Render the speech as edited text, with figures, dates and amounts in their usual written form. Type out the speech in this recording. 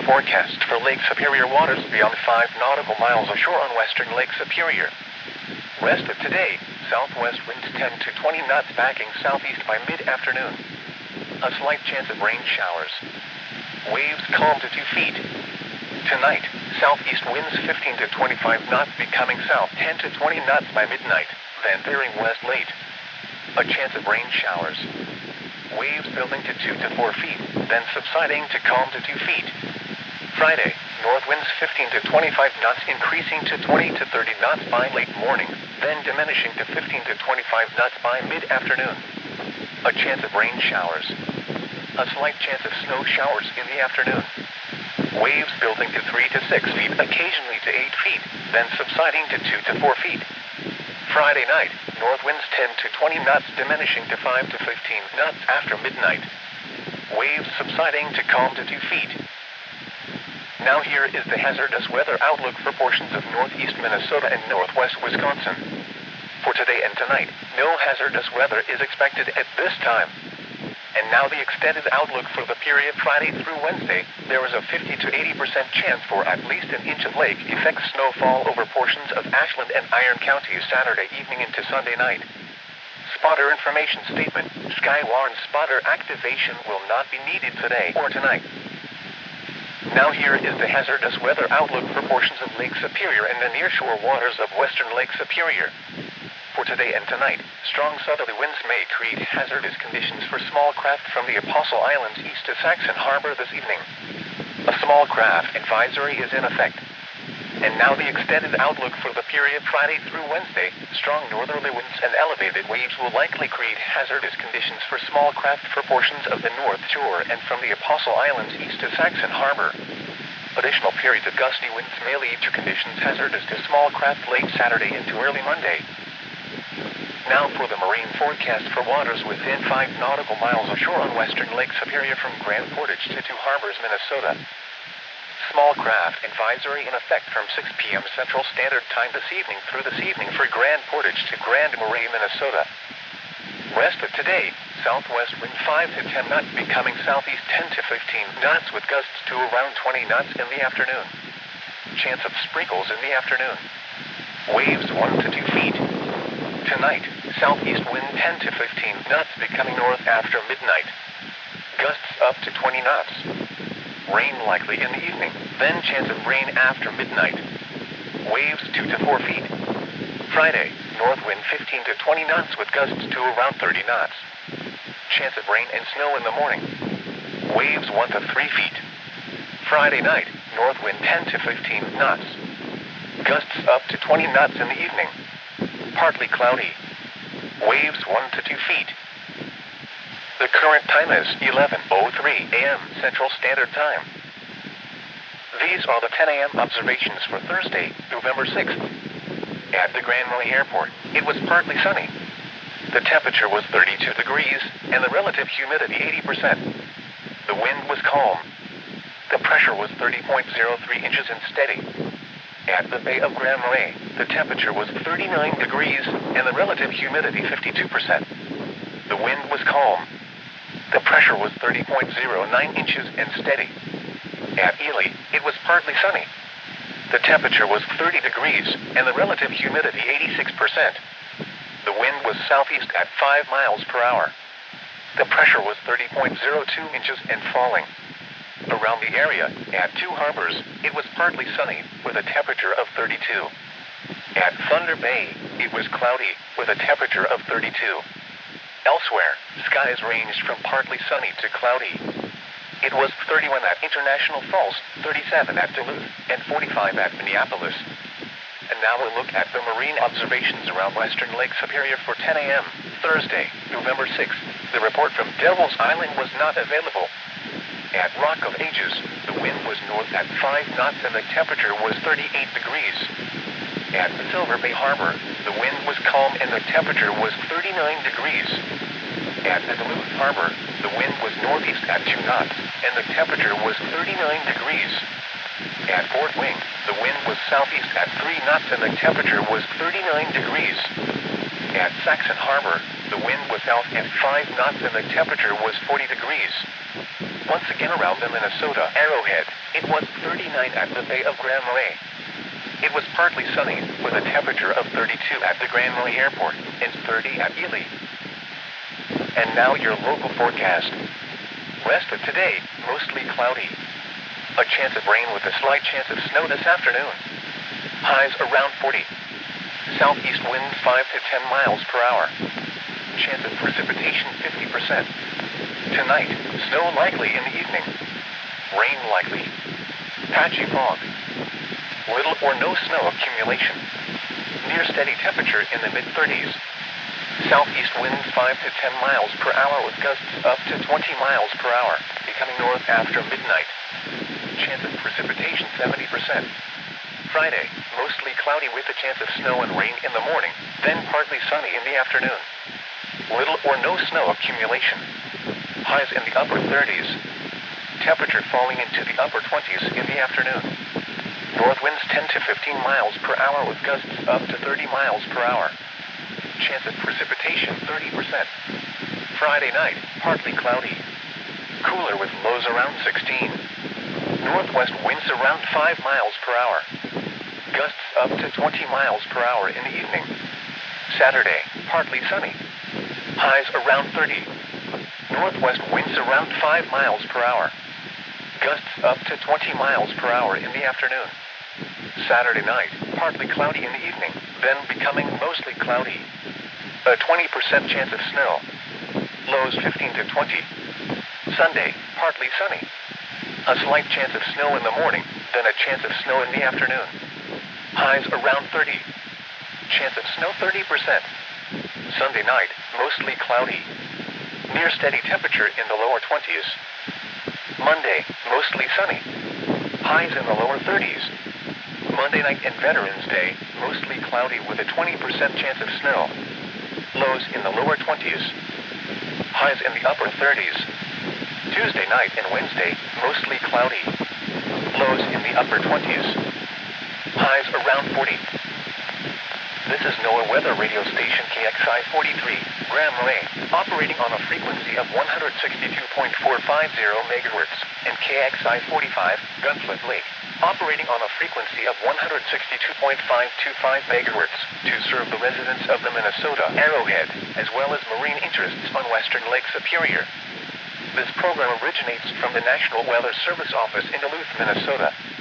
forecast for Lake Superior waters beyond 5 nautical miles ashore on western Lake Superior. Rest of today, southwest winds 10 to 20 knots backing southeast by mid-afternoon. A slight chance of rain showers. Waves calm to 2 feet. Tonight, southeast winds 15 to 25 knots becoming south 10 to 20 knots by midnight, then veering west late. A chance of rain showers. Waves building to 2 to 4 feet, then subsiding to calm to 2 feet. Friday, north winds 15 to 25 knots increasing to 20 to 30 knots by late morning, then diminishing to 15 to 25 knots by mid-afternoon. A chance of rain showers. A slight chance of snow showers in the afternoon. Waves building to 3 to 6 feet, occasionally to 8 feet, then subsiding to 2 to 4 feet. Friday night, north winds 10 to 20 knots diminishing to 5 to 15 knots after midnight. Waves subsiding to calm to 2 feet. Now here is the hazardous weather outlook for portions of northeast Minnesota and northwest Wisconsin. For today and tonight, no hazardous weather is expected at this time. And now the extended outlook for the period Friday through Wednesday. There is a 50 to 80% chance for at least an inch of lake effect snowfall over portions of Ashland and Iron counties Saturday evening into Sunday night. Spotter information statement. Skywarn spotter activation will not be needed today or tonight. Now here is the hazardous weather outlook for portions of Lake Superior and the nearshore waters of western Lake Superior. For today and tonight, strong southerly winds may create hazardous conditions for small craft from the Apostle Islands east to Saxon Harbor this evening. A small craft advisory is in effect. And now the extended outlook for the period Friday through Wednesday. Strong northerly winds and elevated waves will likely create hazardous conditions for small craft for portions of the North Shore and from the Apostle Islands east to Saxon Harbor. Additional periods of gusty winds may lead to conditions hazardous to small craft late Saturday into early Monday. Now for the marine forecast for waters within 5 nautical miles ashore on western Lake Superior from Grand Portage to Two Harbors, Minnesota. Small craft advisory in effect from 6 p.m. Central Standard Time this evening through this evening for Grand Portage to Grand Marais, Minnesota. Rest of today, southwest wind 5 to 10 knots becoming southeast 10 to 15 knots with gusts to around 20 knots in the afternoon. Chance of sprinkles in the afternoon. Waves 1 to 2 feet. Tonight, southeast wind 10 to 15 knots becoming north after midnight. Gusts up to 20 knots. Rain likely in the evening, then chance of rain after midnight. Waves 2 to 4 feet. Friday, north wind 15 to 20 knots with gusts to around 30 knots. Chance of rain and snow in the morning. Waves 1 to 3 feet. Friday night, north wind 10 to 15 knots. Gusts up to 20 knots in the evening. Partly cloudy. Waves 1 to 2 feet. The current time is 11:03 a.m. Central Standard Time. These are the 10 a.m. observations for Thursday, November 6th. At the Grand Marais Airport, it was partly sunny. The temperature was 32 degrees and the relative humidity 80%. The wind was calm. The pressure was 30.03 inches and steady. At the Bay of Grand Marais, the temperature was 39 degrees and the relative humidity 52%. The wind was calm. The pressure was 30.09 inches and steady. At Ely, it was partly sunny. The temperature was 30 degrees and the relative humidity 86%. The wind was southeast at 5 miles per hour. The pressure was 30.02 inches and falling. Around the area, at Two Harbors, it was partly sunny with a temperature of 32. At Thunder Bay, it was cloudy with a temperature of 32. Elsewhere, skies ranged from partly sunny to cloudy. It was 31 at International Falls, 37 at Duluth, and 45 at Minneapolis. And now we'll look at the marine observations around western Lake Superior for 10 a.m. Thursday, November 6th. The report from Devil's Island was not available. At Rock of Ages, the wind was north at 5 knots and the temperature was 38 degrees. At the Silver Bay Harbor, the wind was calm and the temperature was 39 degrees. At the Duluth Harbor, the wind was northeast at 2 knots and the temperature was 39 degrees. At Fort Wing, the wind was southeast at 3 knots and the temperature was 39 degrees. At Saxon Harbor, the wind was south at 5 knots and the temperature was 40 degrees. Once again around the Minnesota Arrowhead, it was 39 at the Bay of Grand Marais. It was partly sunny, with a temperature of 32 at the Grand Marais Airport and 30 at Ely. And now your local forecast. Rest of today, mostly cloudy. A chance of rain with a slight chance of snow this afternoon. Highs around 40. Southeast winds 5 to 10 miles per hour. Chance of precipitation 50%. Tonight, snow likely in the evening. Rain likely. Patchy fog. Little or no snow accumulation. Near steady temperature in the mid-30s. Southeast winds 5 to 10 miles per hour with gusts up to 20 miles per hour, becoming north after midnight. Chance of precipitation 70%. Friday, mostly cloudy with a chance of snow and rain in the morning, then partly sunny in the afternoon. Little or no snow accumulation. Highs in the upper 30s. Temperature falling into the upper 20s in the afternoon. North winds 10 to 15 miles per hour with gusts up to 30 miles per hour. Chance of precipitation 30%. Friday night, partly cloudy. Cooler with lows around 16. Northwest winds around 5 miles per hour. Gusts up to 20 miles per hour in the evening. Saturday, partly sunny. Highs around 30. Northwest winds around 5 miles per hour. Gusts up to 20 miles per hour in the afternoon. Saturday night, partly cloudy in the evening, then becoming mostly cloudy. A 20% chance of snow. Lows 15 to 20. Sunday, partly sunny. A slight chance of snow in the morning, then a chance of snow in the afternoon. Highs around 30. Chance of snow 30%. Sunday night, mostly cloudy. Near steady temperature in the lower 20s. Monday, mostly sunny. Highs in the lower 30s. Monday night and Veterans Day, mostly cloudy with a 20% chance of snow. Lows in the lower 20s. Highs in the upper 30s. Tuesday night and Wednesday, mostly cloudy. Lows in the upper 20s. Highs around 40. This is NOAA Weather Radio Station KXI 43, Grand Marais, operating on a frequency of 162.450 megahertz, and KXI 45, Gunflint Lake, operating on a frequency of 162.525 megahertz, to serve the residents of the Minnesota Arrowhead, as well as marine interests on western Lake Superior. This program originates from the National Weather Service Office in Duluth, Minnesota.